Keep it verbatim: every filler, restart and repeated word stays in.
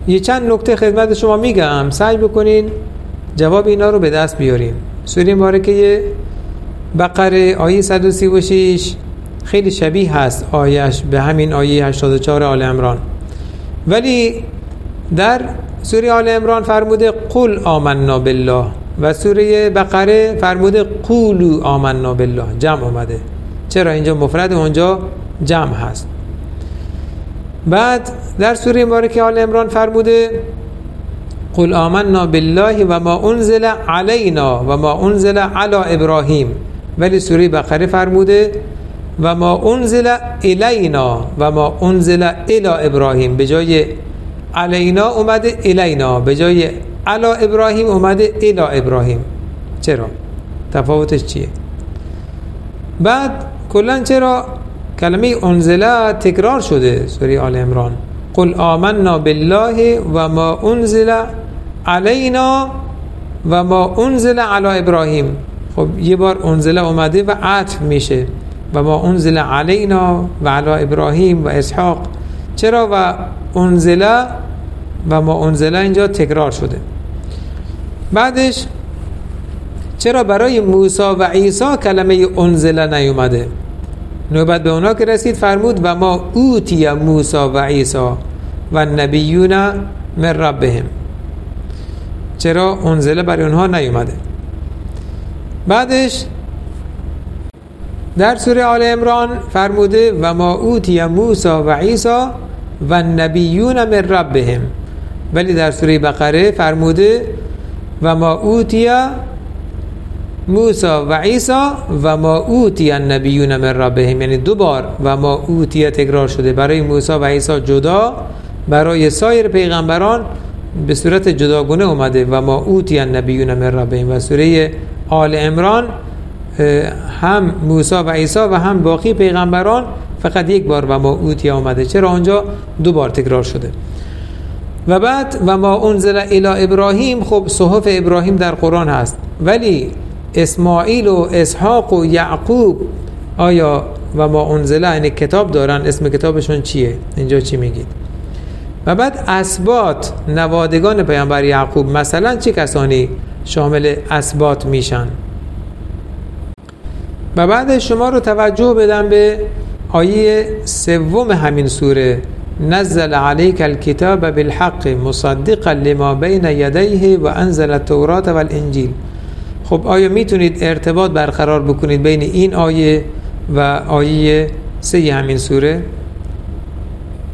یه چند نکته خدمت شما میگم، سعی بکنین جواب اینا رو به دست بیارین. سوره مبارکه بقره آیه صد و سی و شش خیلی شبیه هست آیش به همین آیه هشتاد و چهار آل عمران، ولی در سوره آل عمران فرموده قل آمنا بالله و سوره بقره فرموده قولوا آمنا بالله، جمع اومده. چرا اینجا مفرد اونجا جمع هست؟ بعد در سوره مبارکه آل عمران فرموده قل آمنا بالله و ما انزل علینا و ما انزل علی ابراهیم، ولی سوره بقره فرموده و ما انزل الینا و ما انزل الی ابراهیم، به جای علینا اومده الینا، به جای علی ابراهیم اومده الی ابراهیم. چرا؟ تفاوتش چیه؟ بعد کلا چرا کلمه انزل تکرار شده سوره آل عمران؟ قل آمنا بالله و ما انزل علینا و ما انزل علی ابراهیم. خب یه بار انزل اومده و عطف میشه و ما انزل علینا و علی ابراهیم و اسحاق. چرا و انزل و ما انزل اینجا تکرار شده؟ بعدش چرا برای موسی و عیسی کلمه انزل نیومده؟ نوبت به اونا که رسید فرمود و ما اوتی موسی و عیسی و نبیون من ربهم. چرا انزل برای اونها نیومده؟ بعدش در سوره آل عمران فرموده و ما اوتی موسی و عیسی و نبیون من ربهم، ولی در سوره بقره فرموده و ما اوتی موسی و عیسی و ما اوتی النبیون من ربهم، یعنی دو بار و ما اوتی تکرار شده. برای موسی و عیسی جدا، برای سایر پیغمبران به صورت جداگانه اومده و ما اوتی النبیون من ربهم. و سوره آل عمران هم موسی و عیسی و هم باقی پیغمبران فقط یک بار و ما اوتی اومده. چرا آنجا دو بار تکرار شده؟ و بعد و ما انزل الی ابراهیم، خب صحف ابراهیم در قرآن هست، ولی اسماعیل و اسحاق و یعقوب آیا و ما انزل یعنی کتاب دارن؟ اسم کتابشون چیه؟ اینجا چی میگید؟ و بعد اسباط نوادگان پیامبر یعقوب مثلا چه کسانی شامل اسباط میشن؟ و بعد شما رو توجه بدم به آیه سوم همین سوره نزل علیک الکتاب بالحق مصدقا لما بین یدیه و انزل التوراة والانجیل. خب آیا میتونید ارتباط برقرار بکنید بین این آیه و آیه سه همین سوره؟